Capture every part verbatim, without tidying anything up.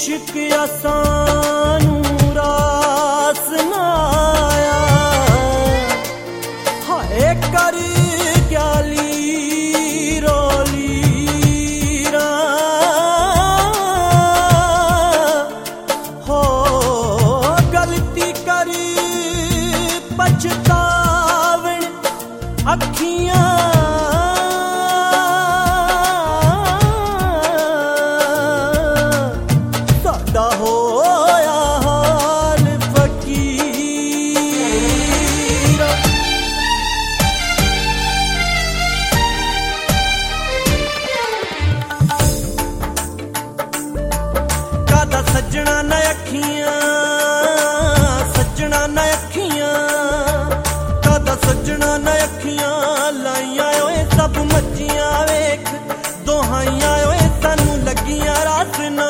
इश्क असानू रास ना आया हाय कर ग्याली रोली रा हो गलती कर पछतावण अखियां सजना न अखियां सजना न अखियां कादा सजना न अखियां लाइया ओए सब मच्छियां वेख दोहाइया ओए सानू लगियां रासना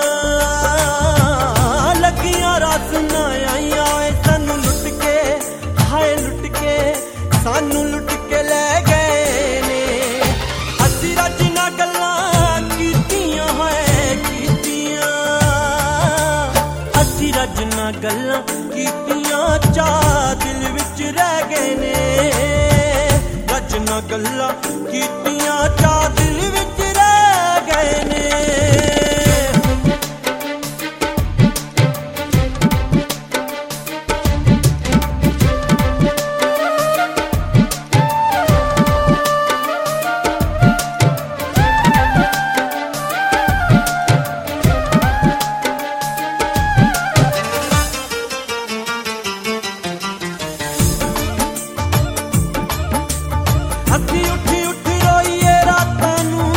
लगियां रासना आइया ओए सानू लुट के हाय लुट के सानू लुट के ले गए ने असी रज ना गल्लां कीतियां है रजना गल्लां कीतियां चा दिल विच रह गए ने रजना गल्लां कीतियां चा दिल विच रह गए ने उठी उठी रोइए रातां नू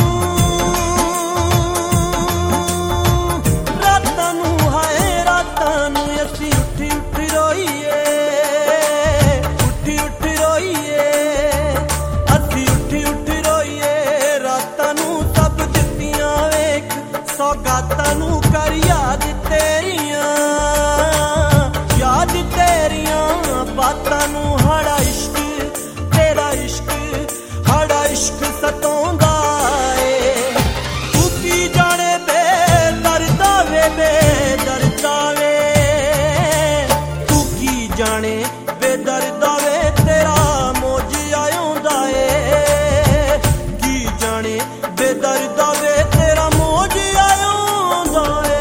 रातां नू हाय रातां नू असी उठी उठी रोइए उठी उठी रोइए असी उठी उठी रोइए रातां नू सब दित्तियां वेख सौगातां नू कर याद तेरियां याद तेरियां बातां नू हड़ा इश्क तेरा इश्क हड़ा इश्क सतोंदा ए तू की जाने बेदर्दा वे बेदर्दा वे तू की जाने बेदर्दा वे तेरा मौज आयोंदा ए की जाने बेदर्दा वे तेरा मौज आयोंदा ए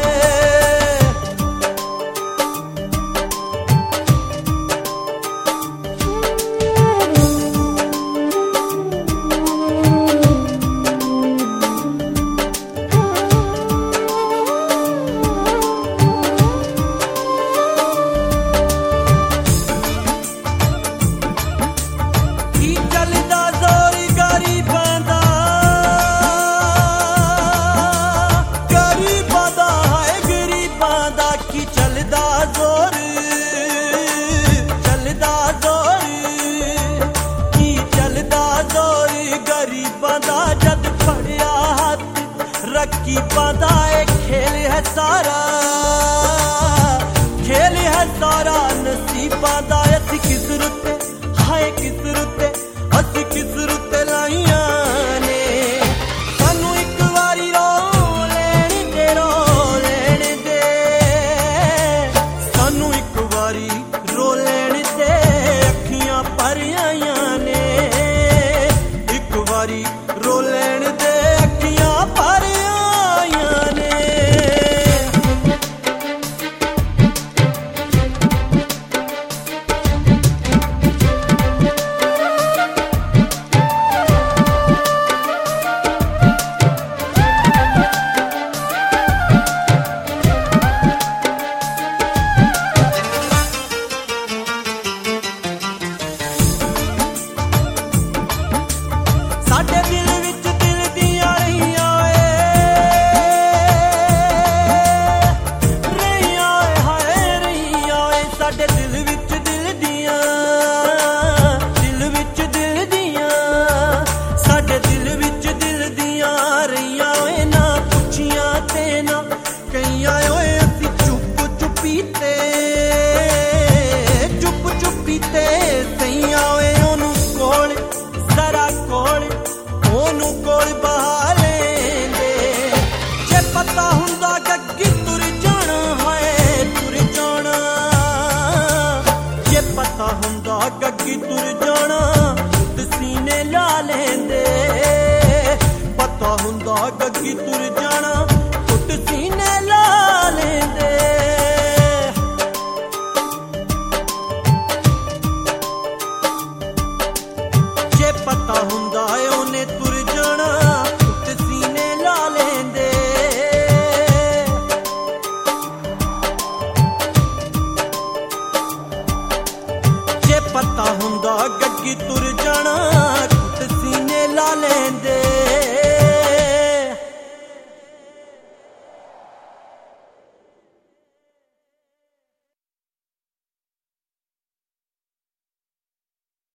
रकीबां दा खेल है सारा खेल है सारा नसीबां दा असी किस रुते हाय किस रुते असी किस रुते लाइयां ने सानू एक वारी रो लेण दे रो लेण दे सानू एक वारी रो लेण दे अखियां भर आइयां ने एक वारी रो लेण दे अखियां भर साडे दिल विच दिल दियां रहियां ए रहियां हाय रहियां ए साडे दिल विच दिल दियां दिल विच दिल दियां साडे दिल विच दिल दियां रहियां ए ना पुछियां ते ना कईयां ओए असी चुप चुपीते चुप चुपीते सईयां ओए ओनू कोल जरा कोल ओनू कोल बहा लेंदे जे पता हुंदा गग्गी तुर जाना ਲੋਕੀ ਤੁਰ ਜਾਣਾ